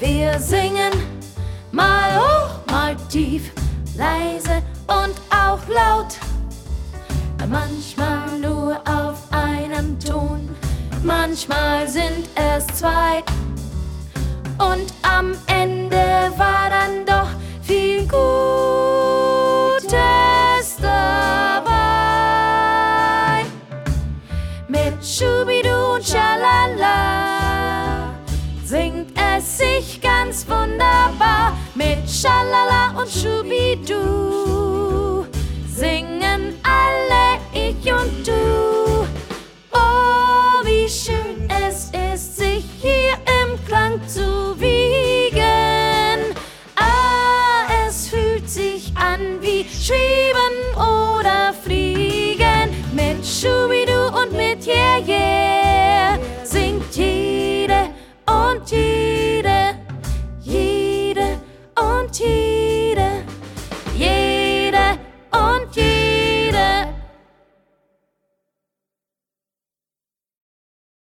Wir singen mal hoch, mal tief, leise und auch laut. Manchmal nur auf einem Ton, manchmal sind es zwei. Und am Ende war dann doch viel Gutes dabei. Mit Schubidu und Schalala singt es sich ganz wunderbar. Mit Schalala und Schubidu singen alle, ich und du. Oh, wie schön es ist, sich hier im Klang zu wiegen. Ah, es fühlt sich an wie Schweben oder Fliegen. Mit Schubidu und mit Yeah, yeah.